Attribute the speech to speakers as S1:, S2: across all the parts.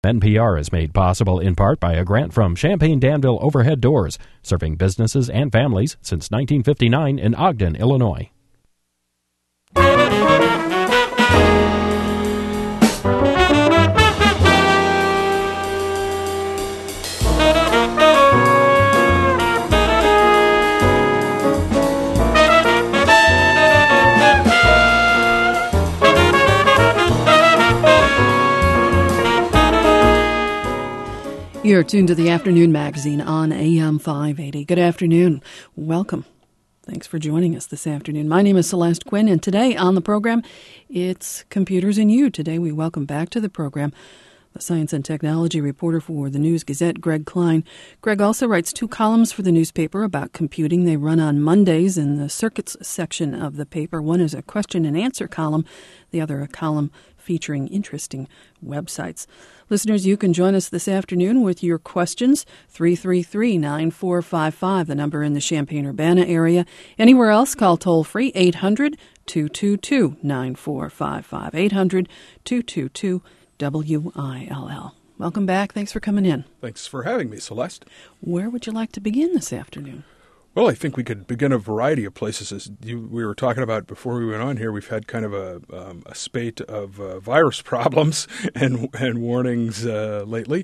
S1: NPR is made possible in part by a grant from Champaign-Danville Overhead Doors, serving businesses and families since 1959 in Ogden, Illinois.
S2: You're tuned to the Afternoon Magazine on AM 580. Good afternoon. Welcome. Thanks for joining us this afternoon. My name is Celeste Quinn, and today on the program, it's Computers and You. Today we welcome back to the program the science and technology reporter for the News-Gazette, Greg Klein. Greg also writes 2 columns for the newspaper about computing. They run on Mondays in the circuits section of the paper. One is a question and answer column, the other a column featuring interesting websites. Listeners, you can join us this afternoon with your questions, 333-9455, the number in the Champaign-Urbana area. Anywhere else, call toll-free, 800-222-9455, 800-222-WILL. Welcome back. Thanks for coming in.
S3: Thanks for having me, Celeste.
S2: Where would you like to begin this afternoon?
S3: Well, I think we could begin a variety of places. As we were talking about before we went on here, we've had kind of a spate of virus problems and warnings lately.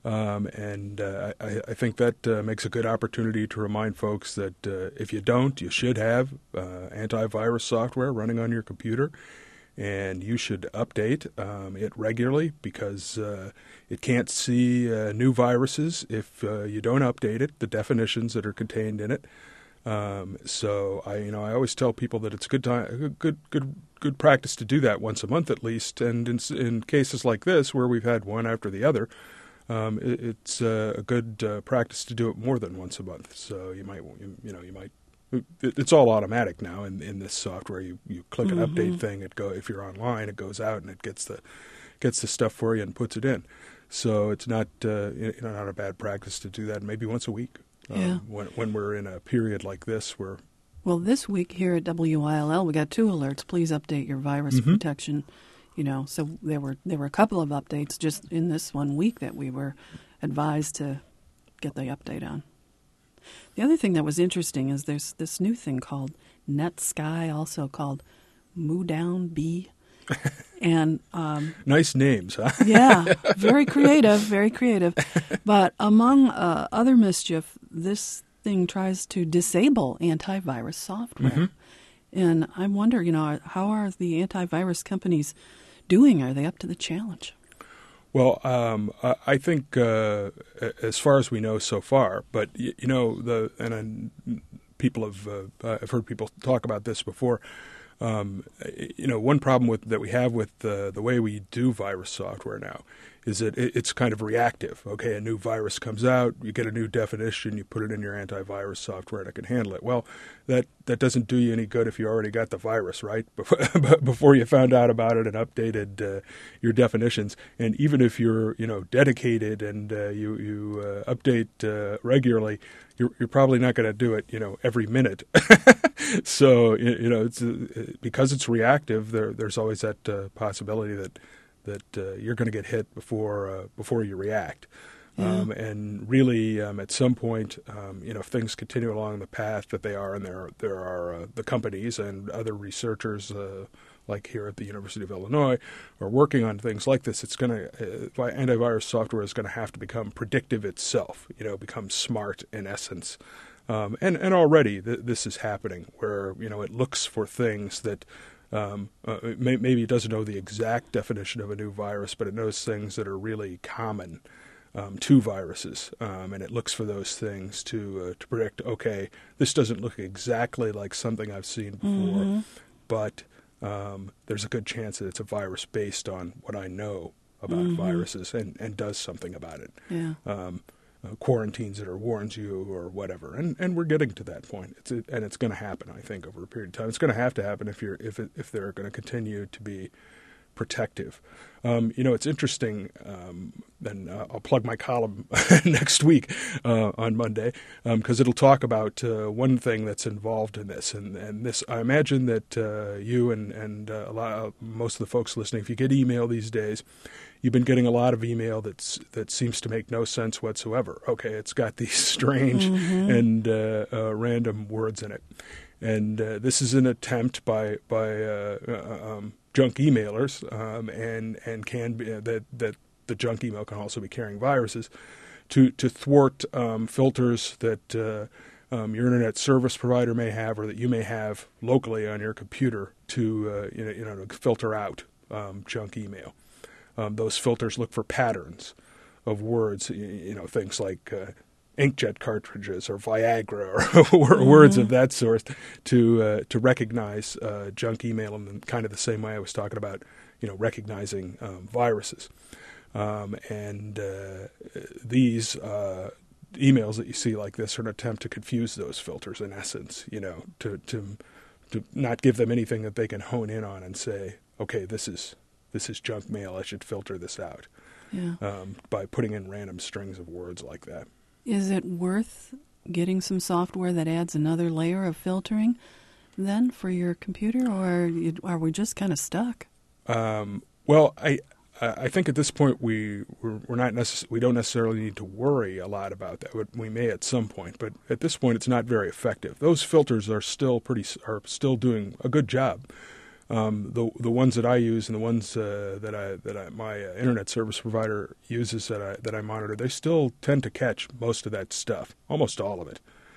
S3: I think that makes a good opportunity to remind folks that if you don't, you should have antivirus software running on your computer. And you should update it regularly because it can't see new viruses if you don't update it, the definitions that are contained in it. So I always tell people that it's good practice to do that once a month at least. And in cases like this, where we've had one after the other, it's a good practice to do it more than once a month. So you might. It's all automatic now in this software. You click an update thing. If you're online, it goes out and it gets the stuff for you and puts it in. So it's not not a bad practice to do that maybe once a week. When we're in a period like this where. Well,
S2: this week here at WILL, we got 2 alerts. Please update your virus protection. So there were a couple of updates just in this 1 week that we were advised to get the update on. The other thing that was interesting is there's this new thing called NetSky, also called MooDownB. And
S3: nice names, huh?
S2: Yeah, very creative. But among other mischief, this thing tries to disable antivirus software. And I wonder, how are the antivirus companies doing? Are they up to the challenge?
S3: Well, I think as far as we know so far, but people have I've heard people talk about this before. One problem that we have with the way we do virus software now is that it's kind of reactive. Okay, a new virus comes out, you get a new definition, you put it in your antivirus software and it can handle it. Well, that doesn't do you any good if you already got the virus, right? Before you found out about it and updated your definitions. And even if you're dedicated and you update regularly, you're probably not going to do it every minute. So it's because it's reactive. There's always that possibility that you're going to get hit before you react. And really, at some point, if things continue along the path that they are, and there are the companies and other researchers, like here at the University of Illinois, are working on things like this, it's going to antivirus software is going to have to become predictive itself. Become smart in essence. And already this is happening, where it looks for things that. Maybe it doesn't know the exact definition of a new virus, but it knows things that are really common to viruses, and it looks for those things to predict. Okay, this doesn't look exactly like something I've seen before, but there's a good chance that it's a virus based on what I know about viruses and does something about it. Yeah. Quarantines it or warns you or whatever, and we're getting to that point. It's going to happen, I think, over a period of time. It's going to happen if they're going to continue to be protective. It's interesting. and I'll plug my column next week on Monday, because it'll talk about one thing that's involved in this. And this, I imagine that you and most of the folks listening, if you get email these days, you've been getting a lot of email that seems to make no sense whatsoever. Okay, it's got these strange and random words in it. And this is an attempt by junk emailers, and can be that the junk email can also be carrying viruses, to thwart filters that your internet service provider may have, or that you may have locally on your computer, to to filter out junk email. Those filters look for patterns of words, things like inkjet cartridges or Viagra or words of that sort, to recognize junk email in kind of the same way I was talking about, recognizing viruses. And these emails that you see like this are an attempt to confuse those filters, in essence, to not give them anything that they can hone in on and say, okay, this is junk mail, I should filter this out.
S2: Yeah.
S3: By putting in random strings of words like that.
S2: Is it worth getting some software that adds another layer of filtering then for your computer, or are we just kind of stuck?
S3: Well, I think at this point we don't necessarily need to worry a lot about that. We may at some point, but at this point it's not very effective. Those filters are still doing a good job. The ones that I use and the ones that my internet service provider uses that I monitor, they still tend to catch most of that stuff, almost all of it.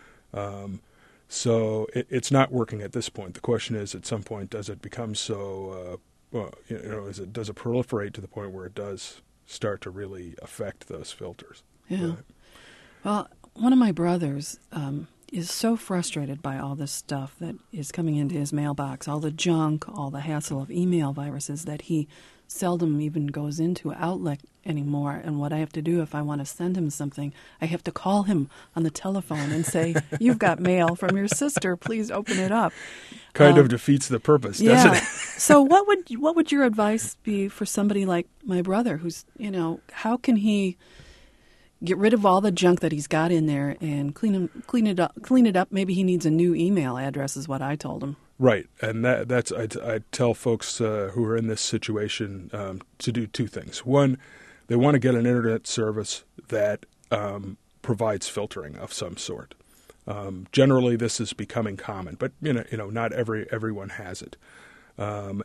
S3: So it's not working at this point. The question is, at some point, does it become so? Does it proliferate to the point where it does start to really affect those filters?
S2: Yeah. Well, one of my brothers is so frustrated by all this stuff that is coming into his mailbox, all the junk, all the hassle of email viruses, that he seldom even goes into Outlook anymore. And what I have to do if I want to send him something, I have to call him on the telephone and say, "You've got mail from your sister. Please open it up."
S3: Kind of defeats the purpose, doesn't it?
S2: So what would your advice be for somebody like my brother, who's, how can he get rid of all the junk that he's got in there and clean it up? Maybe he needs a new email address, is what I told him.
S3: Right, and that's I tell folks who are in this situation to do two things. One, they want to get an internet service that provides filtering of some sort. Generally, this is becoming common, but not everyone has it. For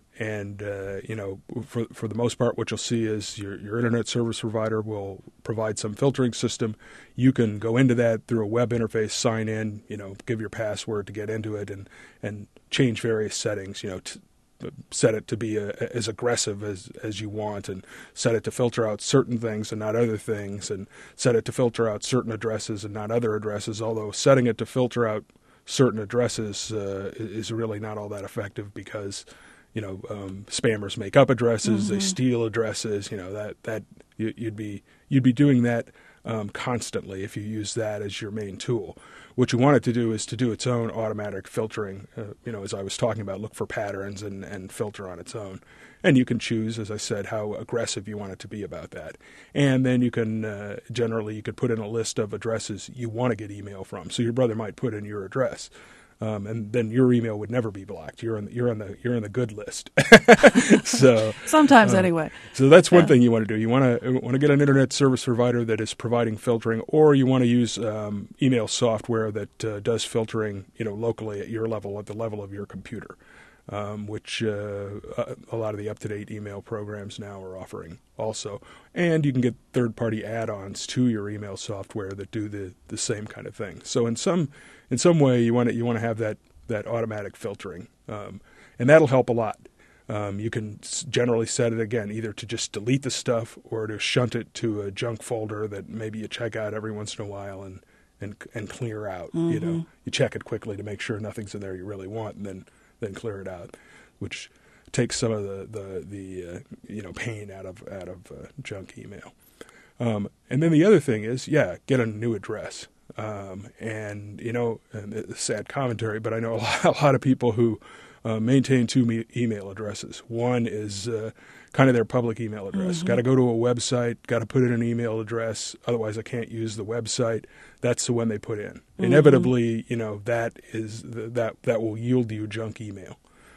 S3: the most part, what you'll see is your internet service provider will provide some filtering system. You can go into that through a web interface, sign in, give your password to get into it, and change various settings, set it to be as aggressive as you want, and set it to filter out certain things and not other things, and set it to filter out certain addresses and not other addresses, although setting it to filter out certain addresses is really not all that effective, because spammers make up addresses, they steal addresses, that you'd be doing that constantly if you use that as your main tool. What you want it to do is to do its own automatic filtering, as I was talking about, look for patterns and filter on its own. And you can choose, as I said, how aggressive you want it to be about that. And then you can generally you could put in a list of addresses you want to get email from. So your brother might put in your address, and then your email would never be blocked. You're on the good list. So
S2: sometimes anyway.
S3: So that's one thing you want to do. You want to get an internet service provider that is providing filtering, or you want to use email software that does filtering, locally at your level, at the level of your computer. Which a lot of the up-to-date email programs now are offering also. And you can get third-party add-ons to your email software that do the same kind of thing. So in some way, you want to have that automatic filtering, and that'll help a lot. You can generally set it, again, either to just delete the stuff or to shunt it to a junk folder that maybe you check out every once in a while and clear out. You check it quickly to make sure nothing's in there you really want, and then clear it out, which takes some of the pain out of junk email. And then the other thing is, get a new address. And it's sad commentary, but I know a lot of people who maintain two email addresses. One is kind of their public email address.
S2: Mm-hmm.
S3: Got to go to a website, got to put in an email address, otherwise I can't use the website. That's the one they put in. Mm-hmm. Inevitably, that is that will yield you junk email.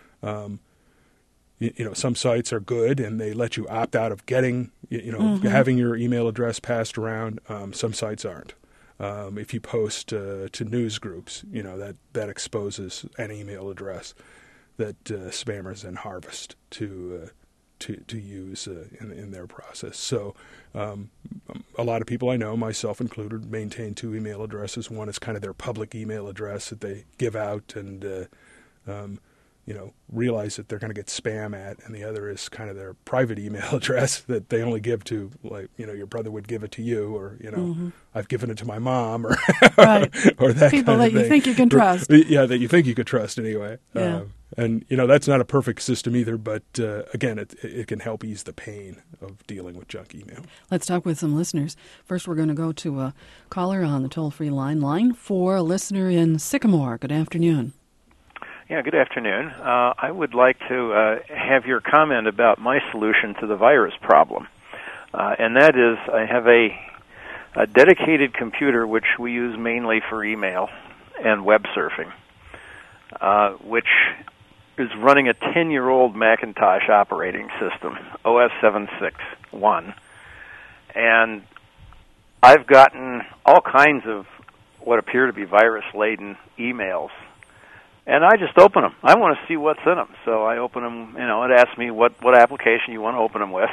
S3: Some sites are good and they let you opt out of getting,
S2: mm-hmm.
S3: having your email address passed around. Some sites aren't. If you post to news groups, that exposes an email address that spammers then harvest to use in their process. So a lot of people I know, myself included, maintain two email addresses. One is kind of their public email address that they give out and realize that they're going to get spam at, and the other is kind of their private email address that they only give to, like, your brother would give it to you, or,
S2: mm-hmm.
S3: I've given it to my mom, or
S2: right.
S3: or that
S2: people
S3: kind
S2: that
S3: of thing.
S2: you think you can trust.
S3: Yeah, that you think you could trust anyway.
S2: Yeah.
S3: And, that's not a perfect system either, but again, it can help ease the pain of dealing with junk email.
S2: Let's talk with some listeners. First, we're going to go to a caller on the toll-free line 4, a listener in Sycamore. Good afternoon.
S4: Yeah, good afternoon. I would like to have your comment about my solution to the virus problem. And that is, I have a dedicated computer which we use mainly for email and web surfing, which is running a 10-year-old Macintosh operating system, OS 7.6.1. And I've gotten all kinds of what appear to be virus-laden emails. And I just open them. I want to see what's in them. So I open them, it asks me what application you want to open them with.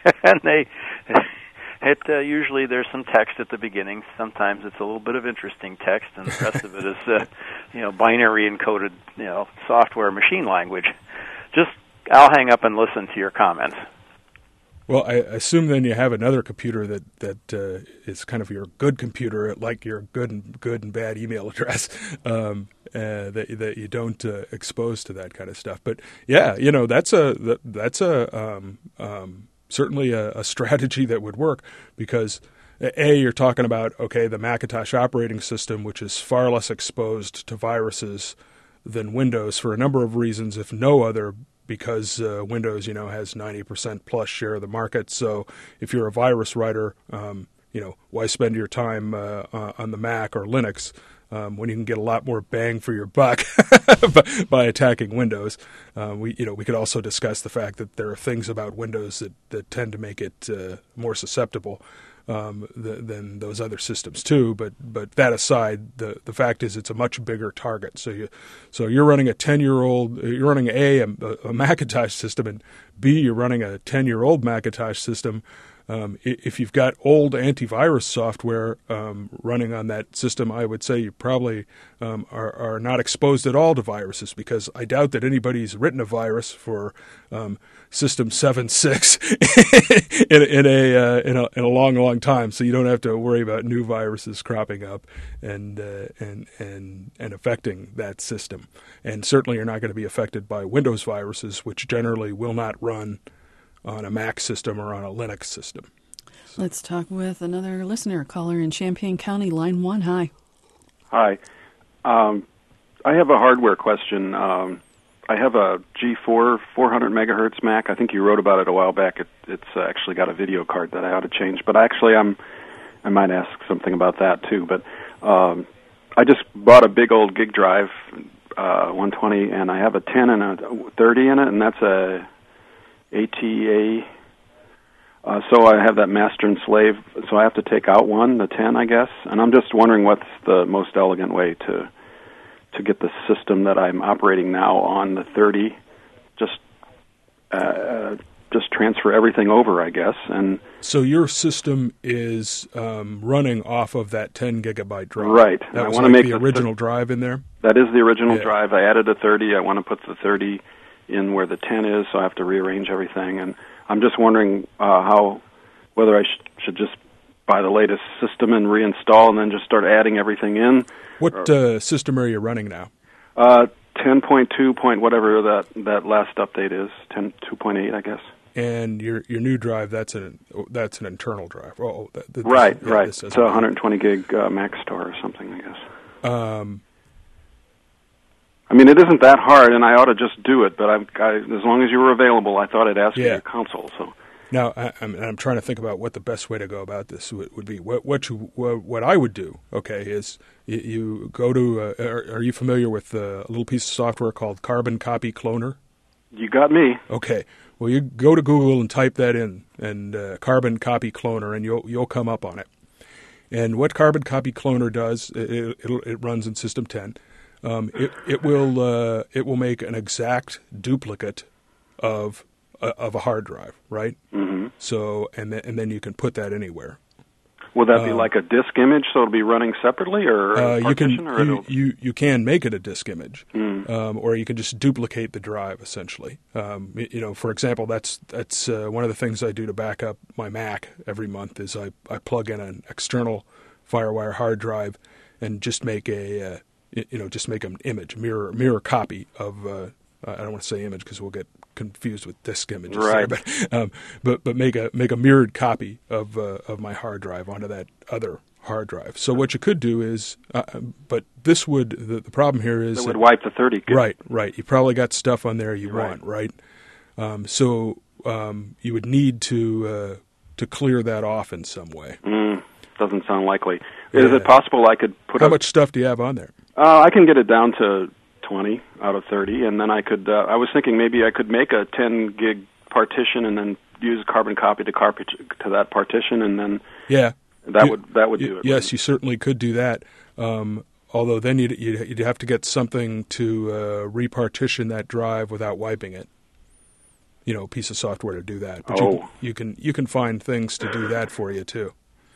S4: And usually there's some text at the beginning. Sometimes it's a little bit of interesting text, and the rest of it is, binary encoded, software machine language. I'll hang up and listen to your comments.
S3: Well, I assume then you have another computer that is kind of your good computer, like your good and bad email address, that you don't expose to that kind of stuff. But yeah, that's certainly a strategy that would work, because you're talking about, the Macintosh operating system, which is far less exposed to viruses than Windows for a number of reasons, if no other, because Windows, has 90% plus share of the market. So if you're a virus writer, why spend your time on the Mac or Linux when you can get a lot more bang for your buck by attacking Windows? We could also discuss the fact that there are things about Windows that tend to make it more susceptible than those other systems too. But that aside, the fact is it's a much bigger target. So you're running a 10-year-old, you're running a Macintosh system, and B, you're running a 10-year-old Macintosh system. If you've got old antivirus software running on that system, I would say you probably are not exposed at all to viruses, because I doubt that anybody's written a virus for System 7.6 in a long time. So you don't have to worry about new viruses cropping up and affecting that system. And certainly you're not going to be affected by Windows viruses, which generally will not run on a Mac system or on a Linux system.
S2: Let's talk with another listener, caller in Champaign County, line 1. Hi.
S5: Hi. I have a hardware question. I have a G4 400 megahertz Mac. I think you wrote about it a while back. It's actually got a video card that I ought to change. But actually, I might ask something about that too. But I just bought a big old gig drive, 120, and I have a 10 and a 30 in it, and that's a ATA. So I have that master and slave. So I have to take out the 10, I guess. And I'm just wondering what's the most elegant way to get the system that I'm operating now on the 30. Just transfer everything over, I guess. And
S3: so your system is running off of that 10 gigabyte drive,
S5: right?
S3: That
S5: I
S3: was
S5: want to make
S3: the original drive in there.
S5: That is the original drive. I added a 30. I want to put the 30 in where the 10 is, so I have to rearrange everything. And I'm just wondering whether I should just buy the latest system and reinstall, and then just start adding everything in.
S3: What system are you running now?
S5: 10.2 point whatever that last update is, 10.2.8, I guess.
S3: And your new drive, that's an internal drive.
S5: Right. It's a 120 gig Mac store or something, I guess. I mean, it isn't that hard, and I ought to just do it. But as long as you were available, I thought I'd ask you your counsel. So
S3: now I'm trying to think about what the best way to go about this would be. What I would do, okay, is you go to. Are you familiar with a little piece of software called Carbon Copy Cloner?
S5: You got me.
S3: Okay. Well, you go to Google and type that in, and Carbon Copy Cloner, and you'll come up on it. And what Carbon Copy Cloner does, it runs in System 10. It will make an exact duplicate of a hard drive, right?
S5: Mm-hmm.
S3: So and then you can put that anywhere.
S5: Will that be like a disk image, so it'll be running separately, or a partition,
S3: you can make it a disk image, or you can just duplicate the drive essentially. For example, that's one of the things I do to back up my Mac every month is I plug in an external FireWire hard drive and just make an image, mirror copy of. I don't want to say image because we'll get confused with disk images,
S5: right?
S3: There, but make a mirrored copy of my hard drive onto that other hard drive. So what you could do is, but this would the problem here is
S5: it would wipe the 30 gig.
S3: Right. You probably got stuff on there you want, right? So you would need to clear that off in some way.
S5: Doesn't sound likely. Is it possible I could put?
S3: How much stuff do you have on there?
S5: I can get it down to 20 out of 30, and then I could. I was thinking maybe I could make a 10 gig partition and then use Carbon Copy to that partition, and then that would do it.
S3: Yes, you certainly could do that. Although then you'd have to get something to repartition that drive without wiping it. A piece of software to do that. But you can find things to do that for you too.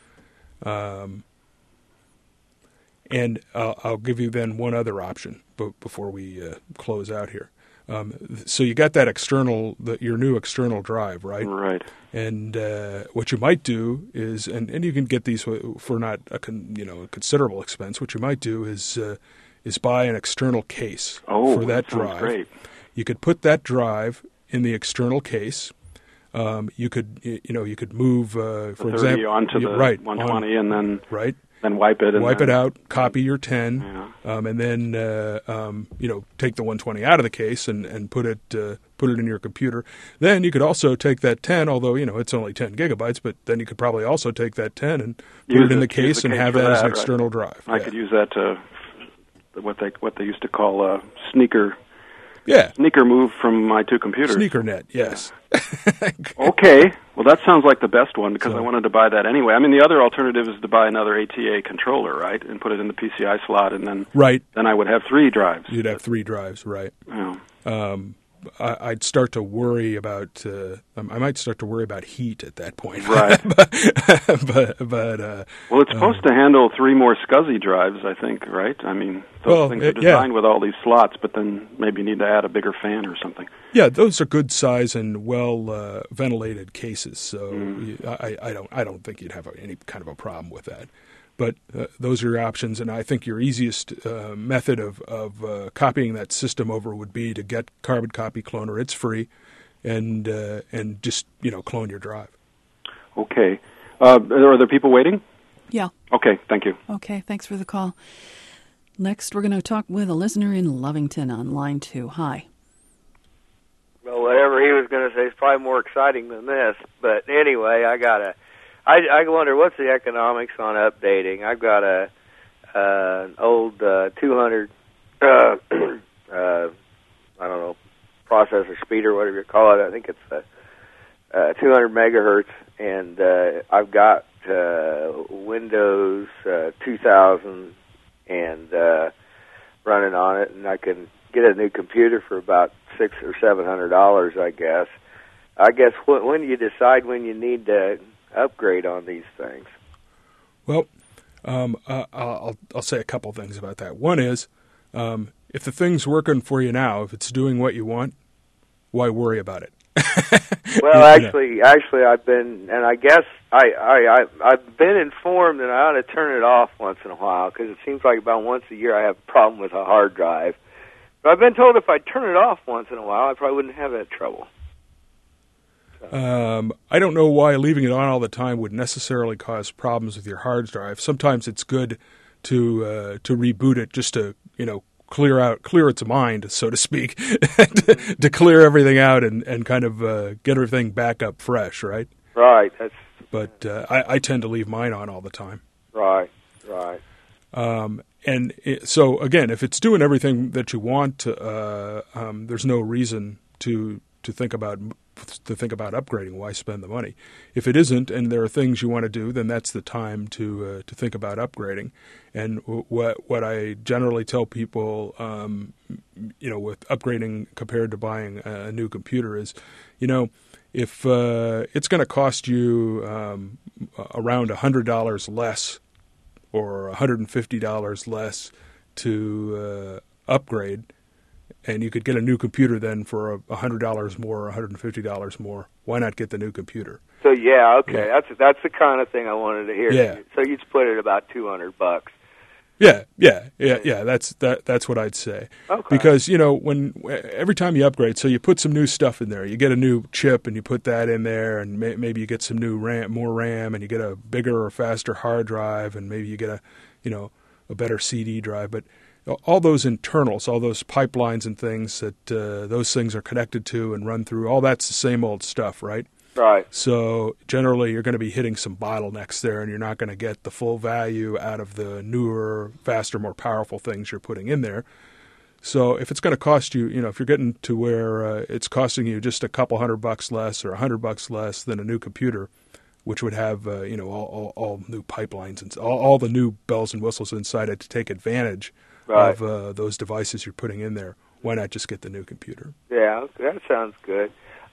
S3: And I'll give you then one other option before we close out here. So you got that your new external drive, right?
S5: Right.
S3: And what you might do is, and you can get these for not a considerable expense. What you might do is buy an external case for that drive.
S5: Great.
S3: You could put that drive in the external case. You could move, for example,
S5: onto the 120, and then then wipe it.
S3: Wipe it out. Copy your 10, and then take the 120 out of the case and put it in your computer. Then you could also take that 10, although it's only 10 gigabytes, but then you could probably also take that 10 and put it in the case and have that as an external drive.
S5: I could use that to what they used to call a sneaker.
S3: Yeah.
S5: Sneaker move from my two computers.
S3: SneakerNet, yes.
S5: Okay. Well, that sounds like the best one because I wanted to buy that anyway. I mean, the other alternative is to buy another ATA controller, right, and put it in the PCI slot, and then then I would have 3 drives.
S3: You'd have 3 drives, right.
S5: Yeah.
S3: I'd start to worry about. I might start to worry about heat at that point.
S5: Right.
S3: but
S5: well, it's supposed to handle 3 more SCSI drives, I think. Right. I mean, those things are designed with all these slots, but then maybe you need to add a bigger fan or something.
S3: Yeah, those are good size and well ventilated cases. So I don't think you'd have any kind of a problem with that. But those are your options, and I think your easiest method of copying that system over would be to get Carbon Copy Cloner. It's free, and just clone your drive.
S5: Okay. Are there people waiting?
S2: Yeah.
S5: Okay. Thank you.
S2: Okay. Thanks for the call. Next, we're going to talk with a listener in Lovington on line 2. Hi.
S6: Well, whatever he was going to say is probably more exciting than this. But anyway, I wonder what's the economics on updating. I've got an old 200 I don't know, processor speed or whatever you call it. I think it's 200 megahertz, and I've got Windows 2000 and running on it, and I can get a new computer for about $600 or $700, I guess. When do you decide when you need to upgrade on these things?
S3: Well, I'll say a couple things about that. One is, if the thing's working for you now, if it's doing what you want, why worry about it?
S6: Well, actually, I've been, and I guess I've been informed that I ought to turn it off once in a while because it seems like about once a year I have a problem with a hard drive. But I've been told if I turn it off once in a while, I probably wouldn't have that trouble.
S3: I don't know why leaving it on all the time would necessarily cause problems with your hard drive. Sometimes it's good to reboot it just to clear its mind, so to speak, to clear everything out and kind of get everything back up fresh, right?
S6: Right.
S3: But I tend to leave mine on all the time.
S6: Right.
S3: So again, if it's doing everything that you want, there's no reason to think about upgrading. Why spend the money? If it isn't, and there are things you want to do, then that's the time to think about upgrading. And what I generally tell people, with upgrading compared to buying a new computer is, if it's going to cost you around $100 less or $150 less to upgrade, and you could get a new computer then for $100 more or $150 more, why not get the new computer?
S6: So okay, that's the kind of thing I wanted to hear.
S3: Yeah.
S6: So you'd split it about $200.
S3: Yeah. That's what I'd say.
S6: Okay.
S3: Because every time you upgrade, so you put some new stuff in there, you get a new chip and you put that in there, and maybe you get some new more RAM, and you get a bigger or faster hard drive, and maybe you get a better CD drive. But all those internals, all those pipelines and things that those things are connected to and run through, all that's the same old stuff, right?
S6: Right.
S3: So generally you're going to be hitting some bottlenecks there, and you're not going to get the full value out of the newer, faster, more powerful things you're putting in there. So if it's going to cost you, if you're getting to where it's costing you just a couple $100 less or $100 less than a new computer, which would have all new pipelines and all the new bells and whistles inside it to take advantage
S6: right.
S3: of those devices you're putting in there, why not just get the new computer?
S6: Yeah, that sounds good.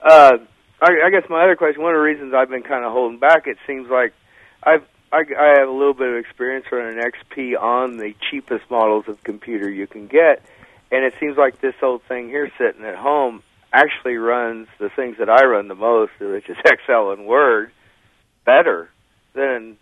S6: I guess my other question, one of the reasons I've been kind of holding back, it seems like I have a little bit of experience running an XP on the cheapest models of computer you can get, and it seems like this old thing here sitting at home actually runs the things that I run the most, which is Excel and Word, better than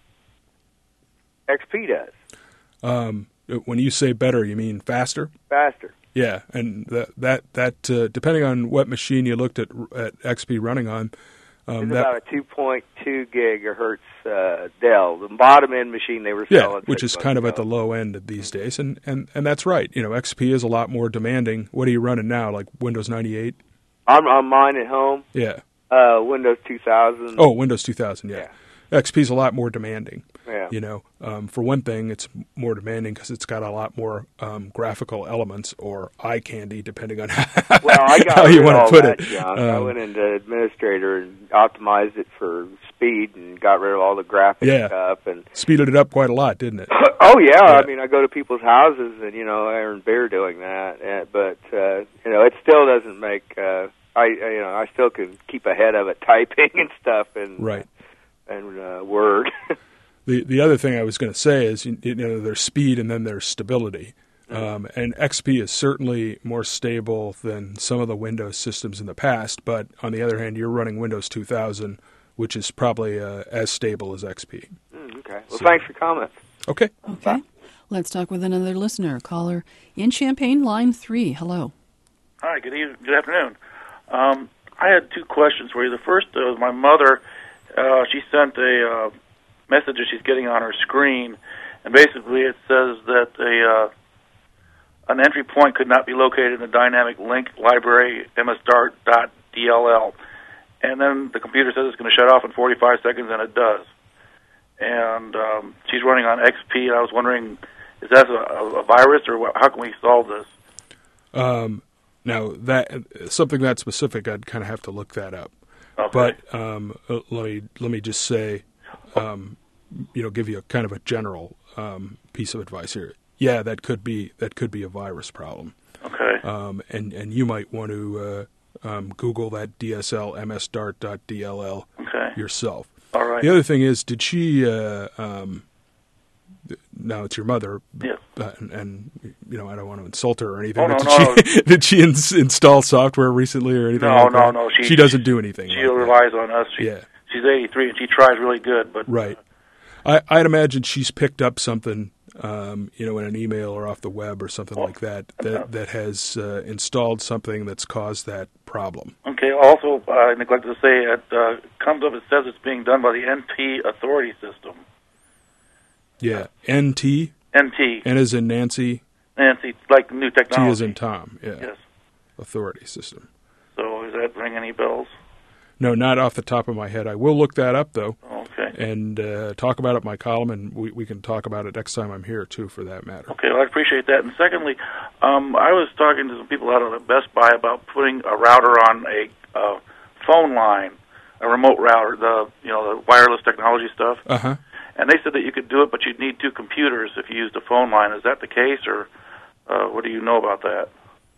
S6: XP does.
S3: When you say better, you mean faster?
S6: Faster.
S3: Yeah, and that depending on what machine you looked at XP running on,
S6: it's about a 2.2 gigahertz Dell, the bottom end machine they were selling.
S3: Which is kind of at the low end these days, and that's right. XP is a lot more demanding. What are you running now? Like Windows 98?
S6: I'm on mine at home.
S3: Yeah.
S6: Windows 2000.
S3: Oh, Windows 2000. Yeah. XP is a lot more demanding.
S6: Yeah.
S3: For one thing, it's more demanding because it's got a lot more graphical elements or eye candy, depending on how you want to put it.
S6: I went into Administrator and optimized it for speed and got rid of all the graphic stuff and
S3: speeded it up quite a lot, didn't it?
S6: Oh yeah. I mean, I go to people's houses and I earn beer doing that, but it still doesn't make. I still can keep ahead of it typing and stuff and
S3: right.
S6: And Word.
S3: The other thing I was going to say is, there's speed and then there's stability. And XP is certainly more stable than some of the Windows systems in the past, but on the other hand, you're running Windows 2000, which is probably as stable as XP.
S6: Okay. Well, thanks for comments.
S3: Okay.
S2: Okay. Let's talk with another listener. Caller in Champaign, line 3. Hello.
S7: Hi, good afternoon. I had two questions for you. The first was my mother. She sent a message that she's getting on her screen, and basically it says that an entry point could not be located in the dynamic link library msdart.dll, and then the computer says it's going to shut off in 45 seconds, and it does. And she's running on XP, and I was wondering, is that a virus, or how can we solve this?
S3: Now, something that specific, I'd kind of have to look that up.
S7: Okay.
S3: But let me just say, give you a kind of a general piece of advice here. Yeah, that could be a virus problem.
S7: Okay.
S3: And you might want to Google that DSL msdart.dll yourself.
S7: All right.
S3: The other thing is, did she? Now it's your mother.
S7: Yeah.
S3: And I don't want to insult her or anything.
S7: Oh,
S3: but did she install software recently or anything?
S7: No.
S3: She doesn't do anything.
S7: She relies on us. She's 83 and she tries really good. But
S3: right. I'd imagine she's picked up something, in an email or off the web or something like that has installed something that's caused that problem.
S7: Okay. Also, I neglected to say it comes up. It says it's being done by the NT Authority System.
S3: Yeah, NT.
S7: NT.
S3: N as in Nancy.
S7: Nancy like new technology.
S3: T as in Tom, yeah.
S7: Yes.
S3: Authority system.
S7: So does that ring any bells?
S3: No, not off the top of my head. I will look that up, though,
S7: Okay.
S3: and talk about it in my column, and we can talk about it next time I'm here, too, for that matter.
S7: Okay, well, I appreciate that. And secondly, I was talking to some people out of Best Buy about putting a router on a phone line, a remote router, the wireless technology stuff.
S3: Uh-huh.
S7: And they said that you could do it, but you'd need two computers if you used a phone line. Is that the case, or what do you know about that?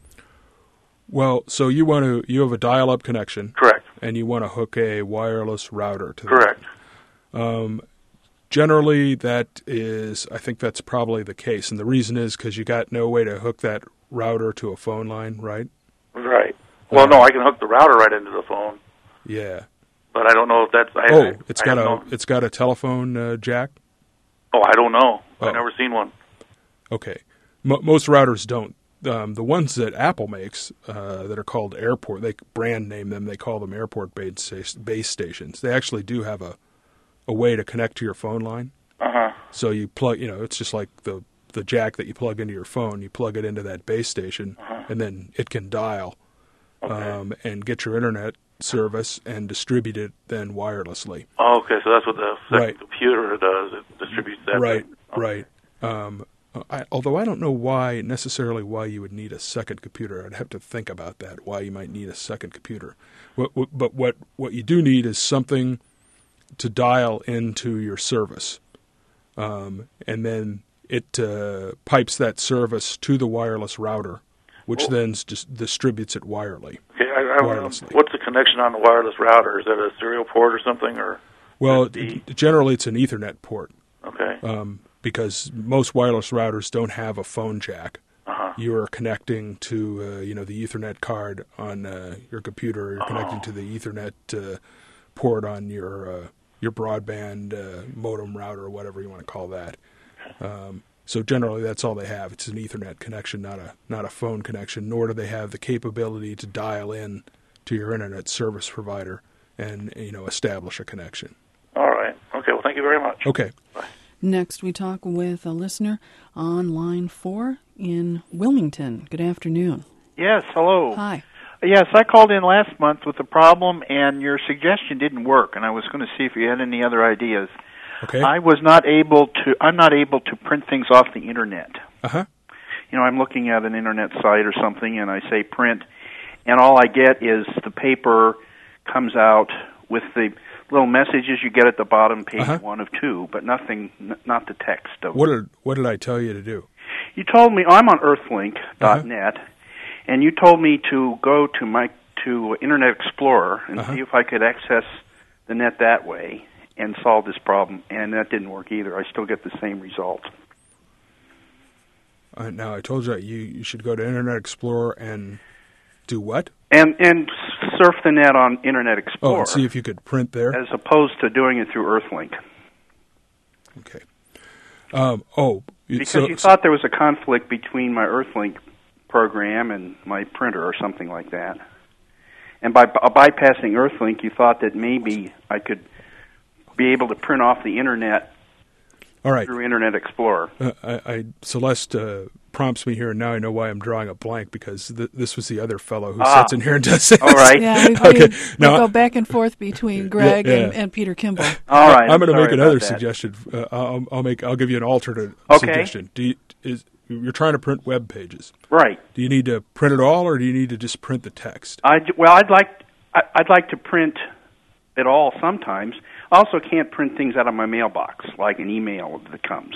S3: Well, so you have a dial-up connection.
S7: Correct.
S3: And you want to hook a wireless router to
S7: Correct.
S3: that. Generally, I think that's probably the case. And the reason is because you got no way to hook that router to a phone line, right?
S7: Right. Well, no, I can hook the router right into the phone.
S3: Yeah.
S7: But I don't know if that's...
S3: It's got a telephone jack?
S7: Oh, I don't know.
S3: Oh.
S7: I've never seen one.
S3: Okay. Most routers don't. The ones that Apple makes that are called Airport, they brand name them, they call them Airport base stations. They actually do have a way to connect to your phone line.
S7: Uh-huh.
S3: So you plug, it's just like the jack that you plug into your phone. You plug it into that base station, and then it can dial and get your internet service and distribute it then wirelessly.
S7: Oh, okay, so that's what the second
S3: Right.
S7: computer does. It distributes that.
S3: Right,
S7: Okay.
S3: right. Although I don't know necessarily why you would need a second computer. I'd have to think about that, why you might need a second computer. But what you do need is something to dial into your service. And then it pipes that service to the wireless router, which then distributes it wirelessly.
S7: Okay,
S3: wirelessly.
S7: What's the connection on the wireless router? Is that a serial port or something? Or
S3: Well, generally it's an Ethernet port.
S7: Okay.
S3: Because most wireless routers don't have a phone jack.
S7: Uh-huh.
S3: You are connecting to the Ethernet card on your computer. You're connecting to the Ethernet port on your broadband modem router or whatever you want to call that. So generally, that's all they have. It's an Ethernet connection, not a phone connection. Nor do they have the capability to dial in to your internet service provider and establish a connection.
S7: All right. Okay. Well, thank you very much.
S3: Okay.
S7: Bye.
S2: Next, we talk with a listener on line 4 in Wilmington. Good afternoon.
S8: Yes, hello.
S2: Hi.
S8: Yes, I called in last month with a problem, and your suggestion didn't work, and I was going to see if you had any other ideas.
S3: Okay.
S8: I'm not able to print things off the Internet.
S3: Uh-huh.
S8: I'm looking at an Internet site or something, and I say print, and all I get is the paper comes out with the little messages you get at the bottom, page 1 of 2, but nothing, not the text.
S3: What did I tell you to do?
S8: You told me, I'm on earthlink.net, and you told me to go to Internet Explorer and see if I could access the net that way and solve this problem, and that didn't work either. I still get the same result.
S3: Now, I told you you should go to Internet Explorer and do what?
S8: And surf the net on Internet Explorer.
S3: Oh, and see if you could print there?
S8: As opposed to doing it through Earthlink.
S3: Okay.
S8: Because you thought there was a conflict between my Earthlink program and my printer or something like that. And by bypassing Earthlink, you thought that maybe I could be able to print off the Internet through Internet Explorer.
S3: Celeste prompts me here, and now I know why I'm drawing a blank, because this was the other fellow who sits in here and does this.
S8: All right.
S2: Yeah, we go back and forth between Greg and Peter Kimball.
S8: All right.
S3: I'm going to make another suggestion. I'll give you an alternate suggestion. You're trying to print web pages,
S8: right?
S3: Do you need to print it all, or do you need to just print the text?
S8: I'd like to print it all sometimes. I also can't print things out of my mailbox, like an email that comes.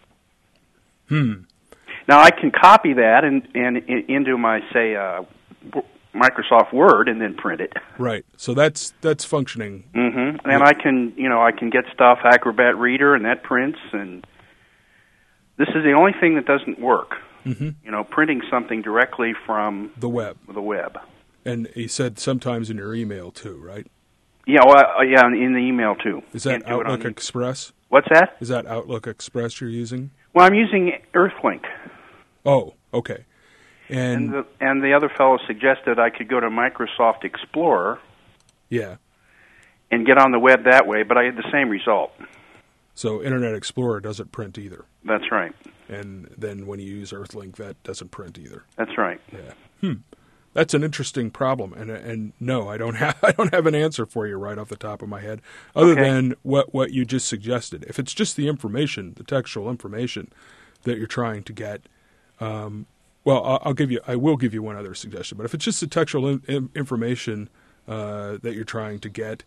S8: Now, I can copy that and into my, say, Microsoft Word and then print it.
S3: Right. So that's functioning.
S8: Mm-hmm. And I can get stuff, Acrobat Reader, and that prints. And this is the only thing that doesn't work. Mm-hmm. Printing something directly from
S3: the web. And he said sometimes in your email, too, right?
S8: Yeah, in the email, too.
S3: Is that Outlook Express?
S8: What's that?
S3: Is that Outlook Express you're using?
S8: Well, I'm using Earthlink.
S3: Oh, okay. And
S8: the other fellow suggested I could go to Microsoft Explorer.
S3: Yeah.
S8: And get on the web that way, but I had the same result.
S3: So Internet Explorer doesn't print either.
S8: That's right.
S3: And then when you use Earthlink, that doesn't print either.
S8: That's right.
S3: Yeah. That's an interesting problem, and no, I don't have an answer for you right off the top of my head, other than what you just suggested. If it's just the information, the textual information that you're trying to get, well, I will give you one other suggestion. But if it's just the textual information that you're trying to get,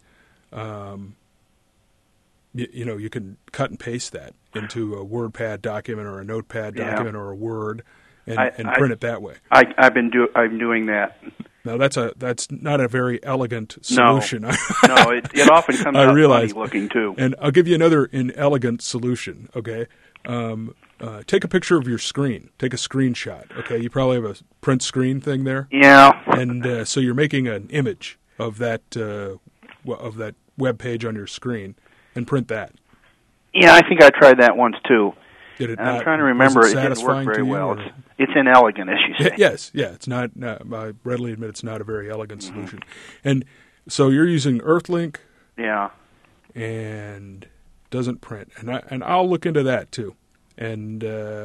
S3: you can cut and paste that into a WordPad document or a Notepad document or a Word. And print it that way.
S8: I'm doing that.
S3: Now that's not a very elegant solution.
S8: No, it often comes out funny looking too.
S3: And I'll give you another inelegant solution. Okay, take a picture of your screen. Take a screenshot. Okay, you probably have a print screen thing there.
S8: Yeah.
S3: And so you're making an image of that web page on your screen and print that.
S8: Yeah, I think I tried that once too.
S3: I'm
S8: trying to remember. It didn't work very well. It's inelegant, as you say.
S3: Yes, it's not. I readily admit it's not a very elegant solution. And so you're using Earthlink.
S8: Yeah.
S3: And doesn't print, and I'll look into that too, and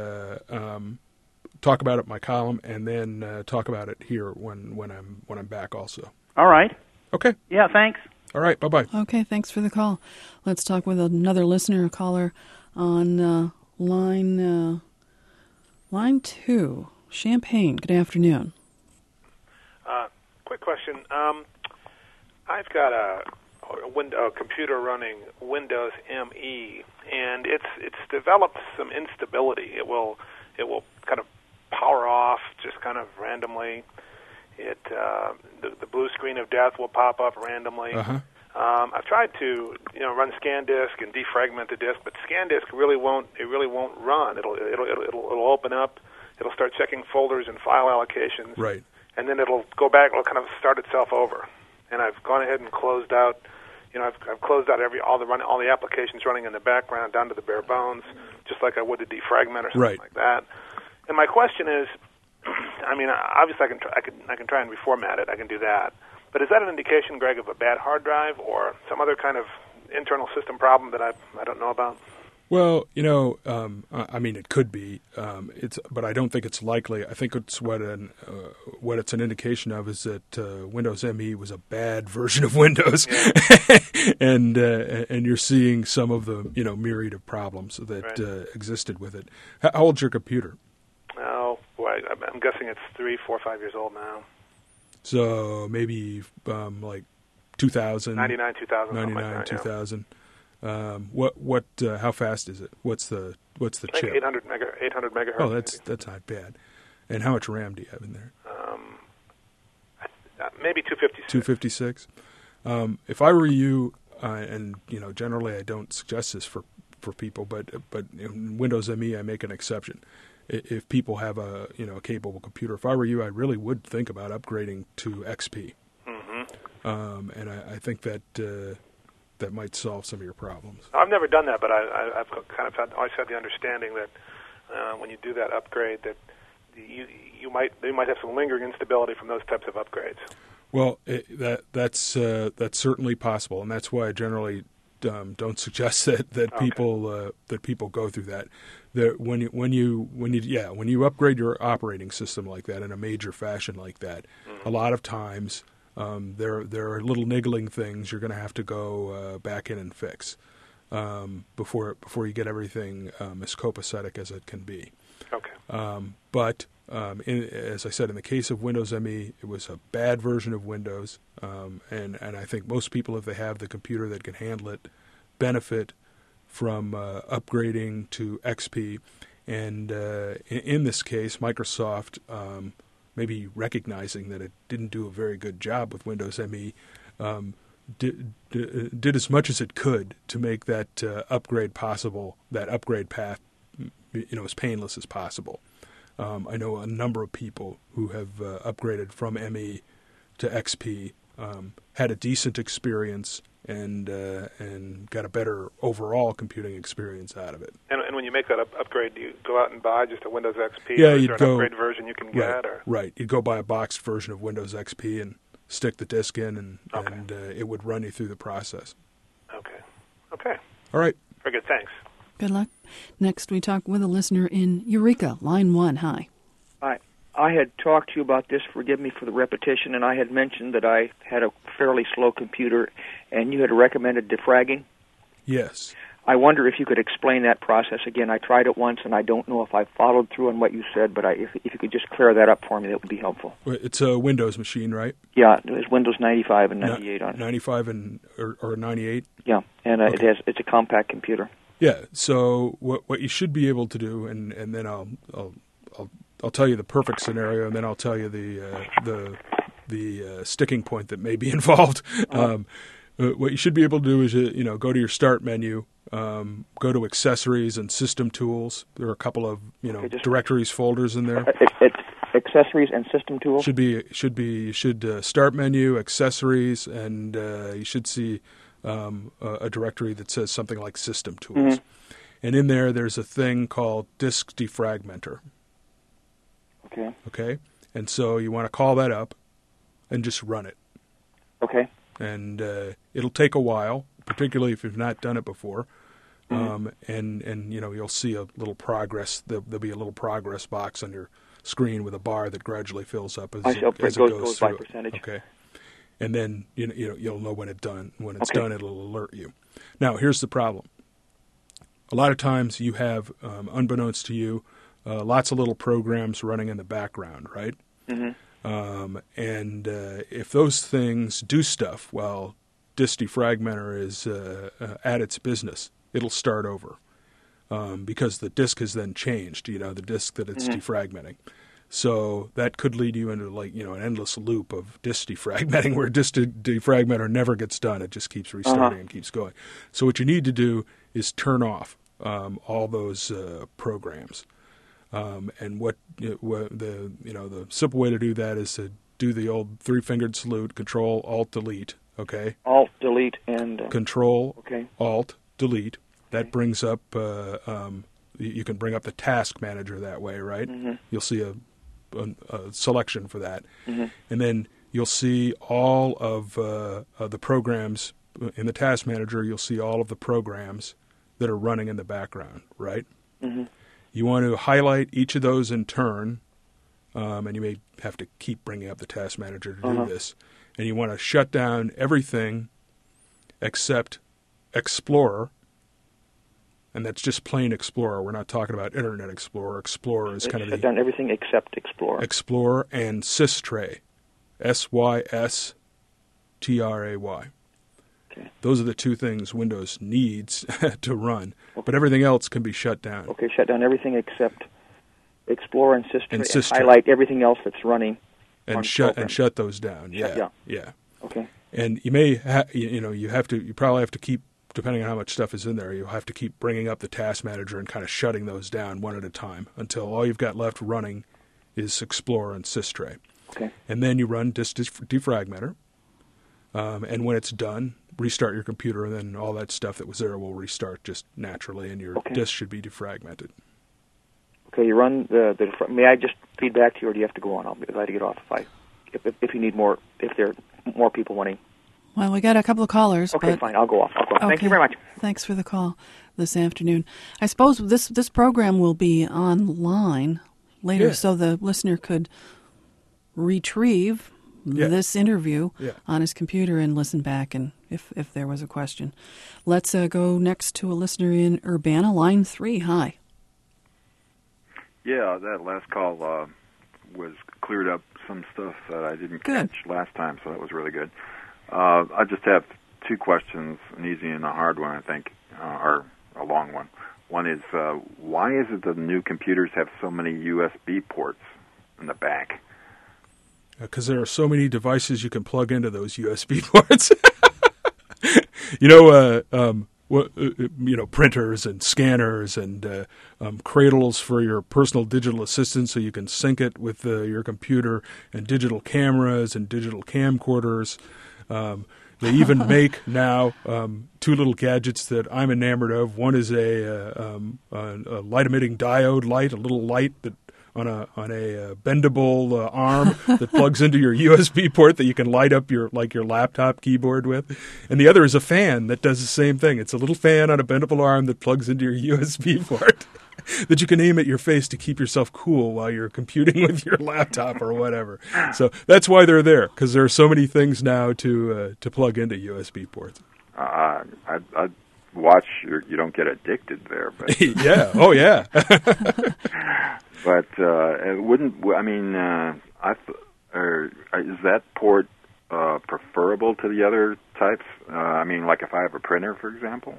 S3: talk about it in my column, and then talk about it here when I'm back also.
S8: All right.
S3: Okay.
S8: Yeah. Thanks.
S3: All right. Bye-bye.
S2: Okay. Thanks for the call. Let's talk with another listener, a caller on. Line 2, Champaign. Good afternoon.
S9: Quick question. I've got a computer running Windows ME, and it's developed some instability. It will kind of power off just kind of randomly. The blue screen of death will pop up randomly.
S3: Uh-huh.
S9: I've tried to run ScanDisk and defragment the disk, but ScanDisk really won't run. It'll open up. It'll start checking folders and file allocations.
S3: Right.
S9: And then it'll go back. It'll kind of start itself over. And I've gone ahead and closed out. I've closed out all the applications running in the background down to the bare bones, just like I would to defragment or something like that. And my question is, obviously I can try and reformat it. I can do that. But is that an indication, Greg, of a bad hard drive or some other kind of internal system problem that I don't know about?
S3: Well, it could be. But I don't think it's likely. I think it's what it's an indication of is that Windows ME was a bad version of Windows, and you're seeing some of the myriad of problems that existed with it. How old's your computer?
S9: Oh boy, I'm guessing it's 3, 4, 5 years old now.
S3: So maybe like 2000,
S9: 99, 2000,
S3: 99, 2000. How fast is it? What's the chip?
S9: 800 megahertz.
S3: Oh, that's not bad. And how much RAM do you have in there?
S9: Maybe 256.
S3: 256. If I were you, and generally I don't suggest this for people, but in Windows ME I make an exception. If people have a capable computer, if I were you, I really would think about upgrading to XP. Mm-hmm. And I think that might solve some of your problems.
S9: I've never done that, but I've kind of always had the understanding that when you do that upgrade, that you might have some lingering instability from those types of upgrades.
S3: Well, that's certainly possible, and that's why I generally don't suggest that people go through that. When you upgrade your operating system like that in a major fashion like that, a lot of times there are little niggling things you're going to have to go back in and fix before you get everything as copacetic as it can be.
S9: Okay.
S3: But as I said, in the case of Windows ME, it was a bad version of Windows, and I think most people, if they have the computer that can handle it, benefit from upgrading to XP. And in this case, Microsoft, maybe recognizing that it didn't do a very good job with Windows ME, did as much as it could to make that upgrade possible, that upgrade path, as painless as possible. I know a number of people who have upgraded from ME to XP, had a decent experience, and got a better overall computing experience out of it.
S9: And when you make that upgrade, do you go out and buy just a Windows XP?
S3: Yeah,
S9: or is
S3: you'd
S9: there an
S3: go
S9: upgrade version you can get?
S3: Right. You'd go buy a boxed version of Windows XP and stick the disk in, and it would run you through the process.
S9: Okay.
S3: All right.
S9: Very good. Thanks.
S2: Good luck. Next, we talk with a listener in Eureka, line 1. Hi.
S10: I had talked to you about this, forgive me for the repetition, and I had mentioned that I had a fairly slow computer, and you had recommended defragging.
S3: Yes.
S10: I wonder if you could explain that process again. I tried it once, and I don't know if I followed through on what you said, but if you could just clear that up for me, that would be helpful.
S3: It's a Windows machine, right?
S10: Yeah, there's Windows 95 and 98 on it.
S3: 95 or 98?
S10: Yeah, and
S3: okay.
S10: It's a compact computer.
S3: Yeah, so what you should be able to do, and then I'll tell you the perfect scenario, and then I'll tell you the sticking point that may be involved. What you should be able to do is go to your Start menu, go to Accessories and System Tools. There are a couple of directories folders in there.
S10: Accessories and System Tools
S3: should Start menu, Accessories, and you should see a directory that says something like System Tools. Mm-hmm. And in there's a thing called Disk Defragmenter. Okay. And so you want to call that up and just run it.
S10: Okay.
S3: And it'll take a while, particularly if you've not done it before.
S10: Mm-hmm.
S3: And you'll see a little progress. There'll be a little progress box on your screen with a bar that gradually fills up as it goes through.
S10: By percentage.
S3: Okay. And then you'll know when it's done. When it's done, it'll alert you. Now, here's the problem. A lot of times you have, unbeknownst to you, lots of little programs running in the background, right?
S10: Mm-hmm.
S3: And if those things do stuff while Disk Defragmenter is at its business, it'll start over because the disk has then changed, the disk that it's defragmenting. So that could lead you into an endless loop of disk defragmenting where disk defragmenter never gets done. It just keeps restarting and keeps going. So what you need to do is turn off all those programs. And the simple way to do that is to do the old 3-fingered salute, Control Alt Delete. Okay.
S10: Alt Delete and
S3: Control Alt Delete. That brings up. You can bring up the Task Manager that way, right?
S10: Mm-hmm.
S3: You'll see a selection for that,
S10: mm-hmm.
S3: and then you'll see all of the programs in the Task Manager. You'll see all of the programs that are running in the background, right?
S10: Mm-hmm.
S3: You want to highlight each of those in turn, and you may have to keep bringing up the Task Manager to do this. And you want to shut down everything except Explorer, and that's just plain Explorer. We're not talking about Internet Explorer. Explorer is kind of
S10: shut down everything except Explorer.
S3: Explorer and Systray, Systray.
S10: Okay.
S3: Those are the two things Windows needs to run, but everything else can be shut down.
S10: Okay, shut down everything except Explorer and Systray. And highlight everything else that's running.
S3: And shut those down. Yeah.
S10: Okay.
S3: And you may you probably have to keep, depending on how much stuff is in there, you'll have to keep bringing up the Task Manager and kind of shutting those down one at a time until all you've got left running is Explorer and Systray.
S10: Okay.
S3: And then you run Disk Defragmenter, and when it's done, restart your computer, and then all that stuff that was there will restart just naturally, and your disk should be defragmented.
S10: Okay, you run the. May I just feed back to you, or do you have to go on? I'll be glad to get off if you need more. If there are more people wanting.
S2: Well, we got a couple of callers.
S10: Okay, fine. I'll go off.
S2: Okay.
S10: Thank you very much.
S2: Thanks for the call this afternoon. I suppose this program will be online later, so the listener could retrieve this interview on his computer and listen back, and if there was a question. Let's go next to a listener in Urbana, line 3. Hi.
S11: Yeah, that last call was cleared up some stuff that I didn't catch last time, so that was really good. I just have two questions, an easy and a hard one, I think, or a long one. One is, why is it that the new computers have so many USB ports in the back?
S3: Because there are so many devices you can plug into those USB ports. Printers and scanners and cradles for your personal digital assistant so you can sync it with your computer, and digital cameras and digital camcorders. They even make now two little gadgets that I'm enamored of. One is a light-emitting diode light, a little light that on a bendable arm that plugs into your USB port that you can light up your laptop keyboard with, and the other is a fan that does the same thing. It's a little fan on a bendable arm that plugs into your USB port that you can aim at your face to keep yourself cool while you're computing with your laptop or whatever. So that's why they're there, because there are so many things now to plug into USB ports.
S11: I'd watch you don't get addicted there, but
S3: yeah, oh yeah.
S11: But it wouldn't. I mean, is that port preferable to the other types? I mean, like if I have a printer, for example.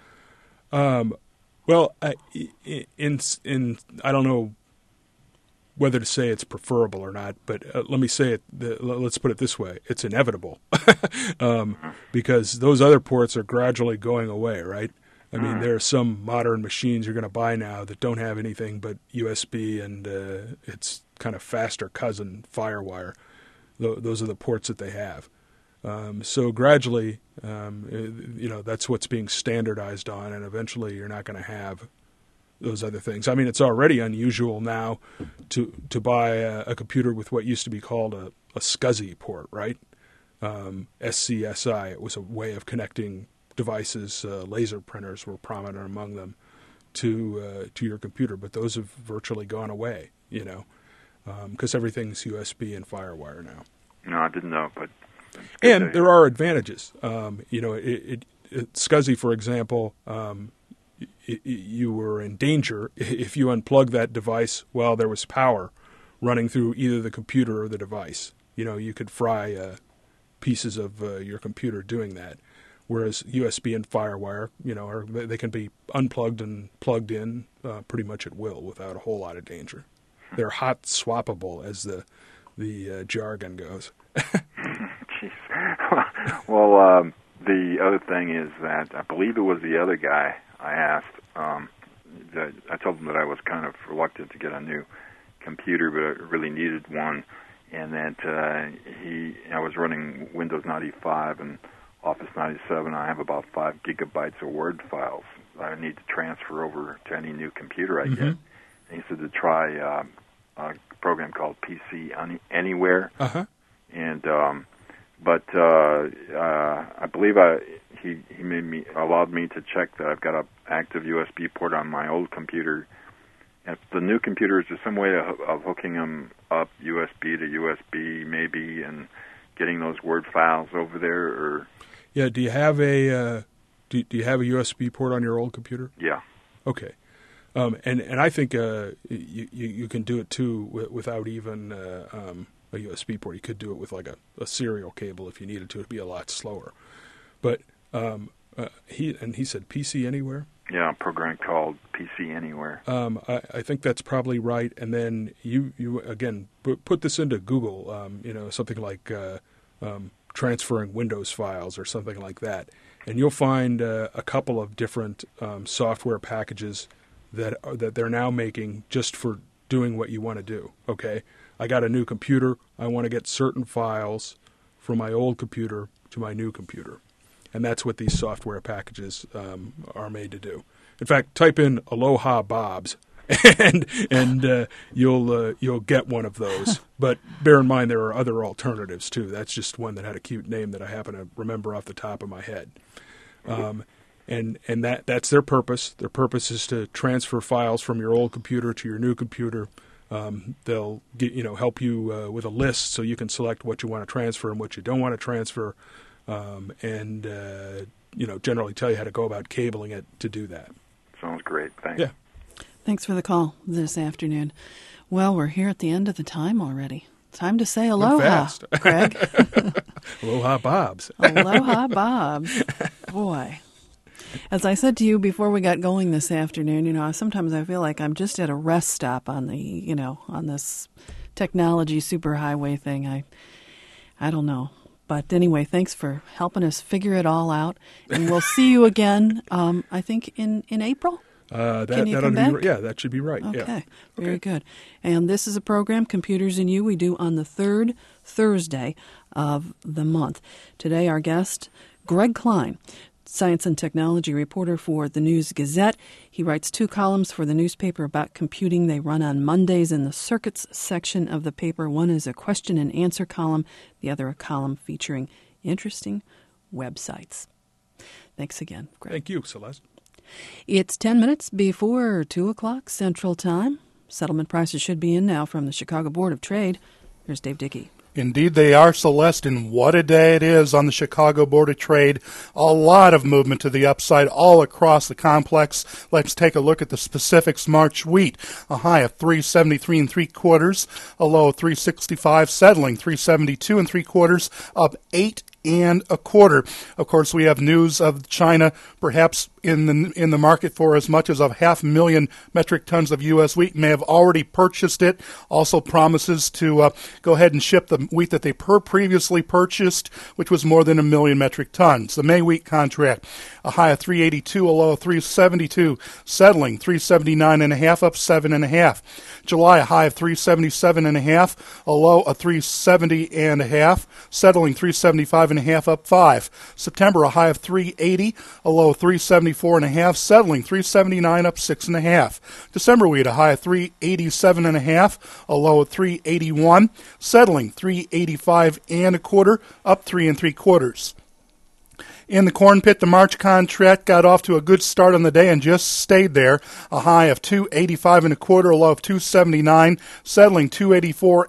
S3: Well, in I don't know whether to say it's preferable or not, but let me say it. Let's put it this way: it's inevitable, because those other ports are gradually going away. Right? I mean, there are some modern machines you're going to buy now that don't have anything but USB and its kind of faster cousin FireWire. Those are the ports that they have. So gradually, that's what's being standardized on, and eventually you're not going to have those other things. I mean, it's already unusual now to buy a computer with what used to be called a SCSI port, right? SCSI. It was a way of connecting devices. Laser printers were prominent among them to your computer, but those have virtually gone away, because everything's USB and FireWire now.
S11: No, I didn't know, but...
S3: And there are advantages. SCSI, for example, you were in danger if you unplugged that device while there was power running through either the computer or the device. You could fry pieces of your computer doing that. Whereas USB and FireWire, they can be unplugged and plugged in pretty much at will without a whole lot of danger. They're hot swappable, as the jargon goes.
S11: Well, the other thing is that I believe it was the other guy I asked. I told him that I was kind of reluctant to get a new computer, but I really needed one, and that I was running Windows 95 and Office 97. I have about 5 gigabytes of Word files I need to transfer over to any new computer I get. And he said to try a program called PC Anywhere.
S3: Uh-huh.
S11: And but I believe he allowed me to check that I've got an active USB port on my old computer. And the new computer, is there some way of hooking them up USB to USB maybe and getting those Word files over there? Or
S3: yeah, do you have a do you have a USB port on your old computer?
S11: Yeah.
S3: Okay. And I think you can do it too without even a USB port. You could do it with like a serial cable if you needed to. It'd be a lot slower. But he said PC Anywhere.
S11: Yeah, a program called PC Anywhere.
S3: I think that's probably right. And then you again put this into Google. Something like transferring Windows files or something like that, and you'll find a couple of different software packages that they're now making just for doing what you want to do. Okay, I got a new computer. I want to get certain files from my old computer to my new computer. And that's what these software packages are made to do. In fact, type in Aloha Bobs, and you'll get one of those. But bear in mind there are other alternatives too. That's just one that had a cute name that I happen to remember off the top of my head. And that's their purpose. Their purpose is to transfer files from your old computer to your new computer. They'll help you with a list so you can select what you want to transfer and what you don't want to transfer. And generally tell you how to go about cabling it to do that.
S11: Sounds great. Thanks.
S3: Yeah.
S2: Thanks for the call this afternoon. Well, we're here at the end of the time already. Time to say aloha, Craig.
S3: Aloha Bobs.
S2: Aloha Bobs. Boy. As I said to you before we got going this afternoon, sometimes I feel like I'm just at a rest stop on the, on this technology superhighway thing. I don't know. But anyway, thanks for helping us figure it all out. And we'll see you again, I think, in April? Can you come back?
S3: Yeah, that should be right.
S2: Okay,
S3: yeah.
S2: Very good. And this is a program, Computers and You, we do on the third Thursday of the month. Today, our guest, Greg Klein. science and technology reporter for the News Gazette. He writes 2 columns for the newspaper about computing. They run on Mondays in the circuits section of the paper. One is a question and answer column, the other a column featuring interesting websites. Thanks again, Greg.
S3: Thank you, Celeste.
S2: It's 10 minutes before 2 o'clock Central Time. Settlement prices should be in now from the Chicago Board of Trade. Here's Dave Dickey.
S12: Indeed, they are, Celeste, and what a day it is on the Chicago Board of Trade. A lot of movement to the upside all across the complex. Let's take a look at the specifics. March wheat, a high of 373 3/4, a low of 365, settling 372 3/4, up 8 1/4. Of course, we have news of China perhaps in the market for as much as 500,000 metric tons of U.S. wheat. May have already purchased it. Also promises to go ahead and ship the wheat that they previously purchased, which was more than 1 million metric tons. The May wheat contract, a high of 382, a low of 372, settling 379.5, up 7.5. July, a high of 377.5, a low of 370.5, settling 375.5, up 5. September, a high of 380, a low of 374.5, settling 379, up 6.5. December wheat, a high of 387.5, a low of 381, settling 385 1/4, up 3 3/4. In the corn pit, the March contract got off to a good start on the day and just stayed there. A high of 285 1/4, a low of 279, settling 284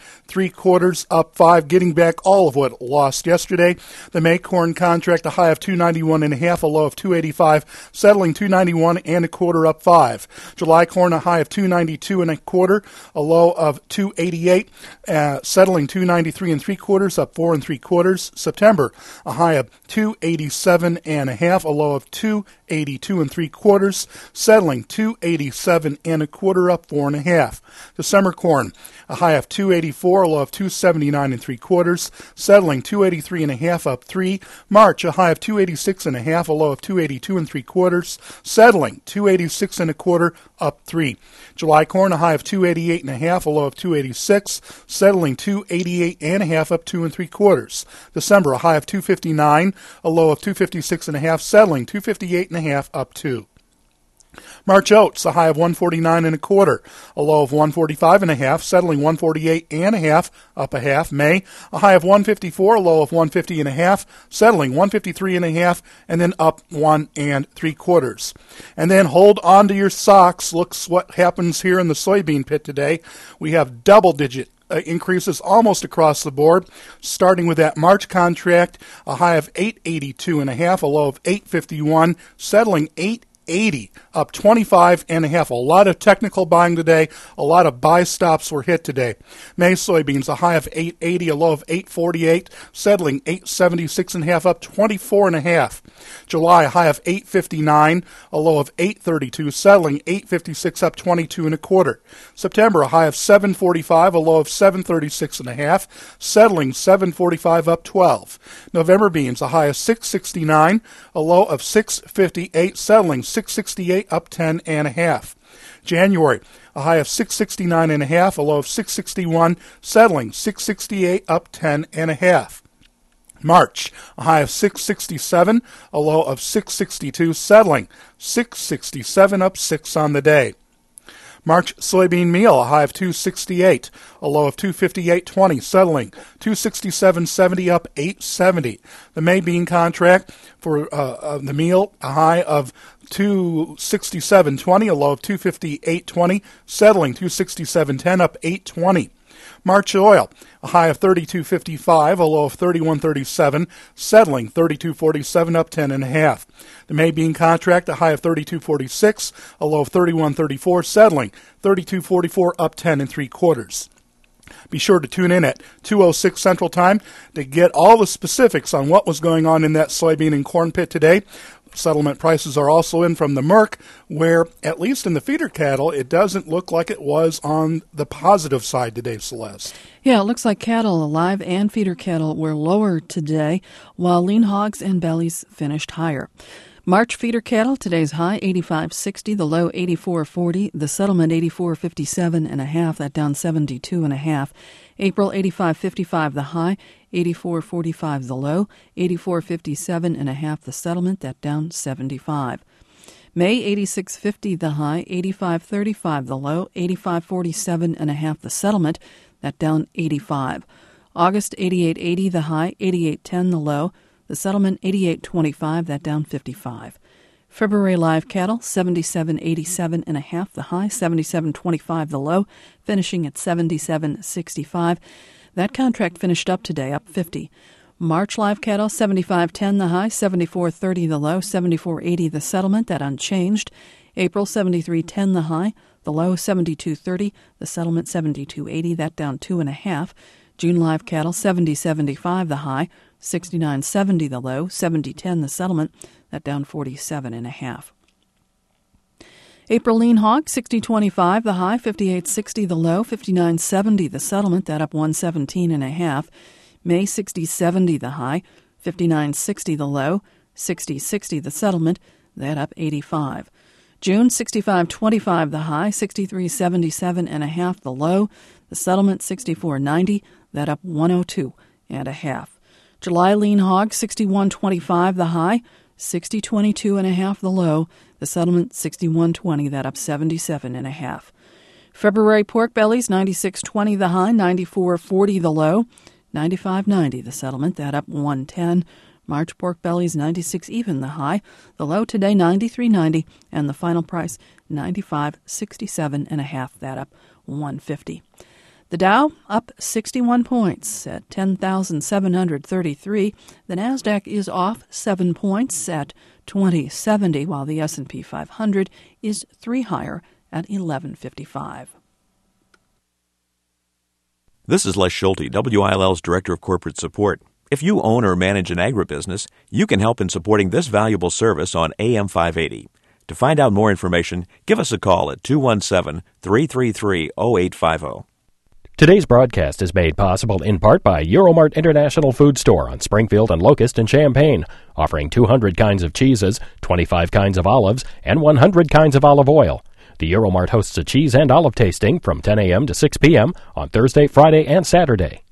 S12: 3/4, up 5, getting back all of what it lost yesterday. The May corn contract, a high of 291.5, a low of 285, settling 291 1/4, up 5. July corn, a high of 292 1/4, a low of 288, settling 293 3/4, up 4 3/4. September, a high of 287.5, a low of 282 3/4, settling 287 1/4, up 4.5. December corn, a high of 284, a low of 279 3/4, settling 283.5, up 3. March, a high of 286.5, a low of 282 3/4, settling 286 1/4, up 3. July corn, a high of 288.5, a low of 286, settling 288.5, up 2 3/4. December, a high of 259, a low of 256.5, settling 258.5, up 2. March oats, a high of 149 1/4, a low of 145.5, settling 148.5, up 0.5. May, a high of 154, a low of 150.5, settling 153.5, and then up 1 3/4. And then hold on to your socks. Looks what happens here in the soybean pit today. We have double-digit increases almost across the board, starting with that March contract, a high of 882.5, a low of 851, settling 880, up 25.5. A lot of technical buying today. A lot of buy stops were hit today. May soybeans, a high of 880, a low of 848, settling 876.5, up 24.5. July, a high of 859, a low of 832, settling 856, up 22 1/4. September, a high of 745, a low of 736.5, settling 745, up 12. November beans, a high of 669, a low of 658, settling 668, up 10.5. January, a high of 669.5, a low of 661, settling 668, up 10.5. March, a high of 667, a low of 662, settling 667, up 6 on the day. March soybean meal, a high of 268, a low of 258.20, settling 267.70, up 8.70. The May bean contract for the meal, a high of 267.20, a low of 258.20, settling 267.10, up 8.20. March oil, a high of 32.55, a low of 31.37, settling 32.47, up 10.5. The May bean contract, a high of 32.46, a low of 31.34, settling 32.44, up 10 3/4. Be sure to tune in at 2:06 Central Time to get all the specifics on what was going on in that soybean and corn pit today. Settlement prices are also in from the Merck, where, at least in the feeder cattle, it doesn't look like it was on the positive side today, Celeste.
S2: Yeah, it looks like cattle, live and feeder cattle, were lower today, while lean hogs and bellies finished higher. March feeder cattle, today's high 85.60, the low 84.40, the settlement 84.57.5, that down 72.5. April 85.55, the high 84.45, the low 84.57.5, the settlement, that down 75. May 86.50, the high 85.35, the low 85.47.5, the settlement, that down 85. August 88.80, the high 88.10, the low, the settlement 88.25, that down 55. February live cattle 77.87.5, the high 77.25, the low, finishing at 77.65. That contract finished up today, up 50. March live cattle 75.10, the high 74.30, the low 74.80, the settlement, that unchanged. April 73.10, the high, the low 72.30, the settlement 72.80, that down 2.5. June live cattle 70.75, the high 69.70, the low 70.10, the settlement, that down 47.5. April lean hog 60.25, the high 58.60, the low 59.70, the settlement, that up 117.5. May 60.70, the high 59.60, the low 60.60, the settlement, that up 85. June 65.25, the high 63.77.5, the low, the settlement 64.90, that up 102.5. July lean hog 61.25, the high 60.22.5, the low, the settlement 61.20, that up 77.5. February pork bellies 96.20, the high 94.40, the low, 95.90, the settlement, that up 110. March pork bellies 96 even, the high, the low today 93.90, and the final price 95.67.5, that up 150. The Dow up 61 points at 10,733. The Nasdaq is off 7 points at 2070, while the S&P 500 is 3 higher at 1155.
S13: This is Les Schulte, WILL's Director of Corporate Support. If you own or manage an agribusiness, you can help in supporting this valuable service on AM 580. To find out more information, give us a call at 217-333-0850.
S1: Today's broadcast is made possible in part by Euromart International Food Store on Springfield and Locust in Champaign, offering 200 kinds of cheeses, 25 kinds of olives, and 100 kinds of olive oil. The Euromart hosts a cheese and olive tasting from 10 a.m. to 6 p.m. on Thursday, Friday, and Saturday.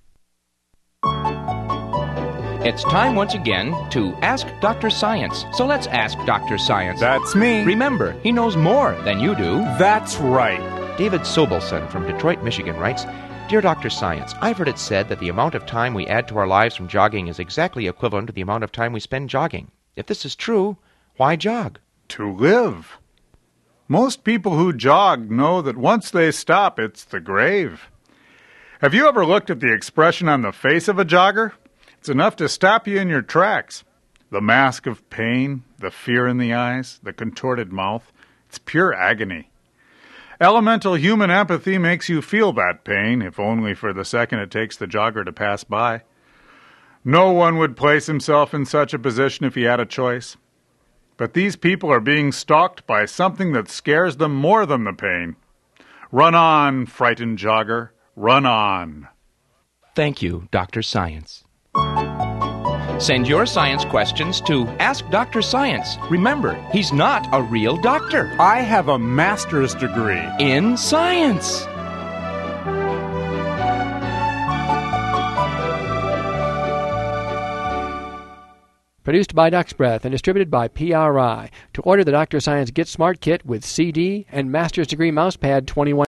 S14: It's time once again to Ask Dr. Science. So let's ask Dr. Science.
S15: That's me.
S14: Remember, he knows more than you do.
S15: That's right.
S14: David Sobelson from Detroit, Michigan writes, Dear Dr. Science, I've heard it said that the amount of time we add to our lives from jogging is exactly equivalent to the amount of time we spend jogging. If this is true, why jog?
S15: To live. Most people who jog know that once they stop, it's the grave. Have you ever looked at the expression on the face of a jogger? It's enough to stop you in your tracks. The mask of pain, the fear in the eyes, the contorted mouth, it's pure agony. Elemental human empathy makes you feel that pain, if only for the second it takes the jogger to pass by. No one would place himself in such a position if he had a choice. But these people are being stalked by something that scares them more than the pain. Run on, frightened jogger, run on.
S14: Thank you, Dr. Science. Send your science questions to Ask Dr. Science. Remember, he's not a real doctor.
S15: I have a master's degree
S14: in science.
S16: Produced by Duck's Breath and distributed by PRI. To order the Dr. Science Get Smart Kit with CD and Master's Degree Mousepad 21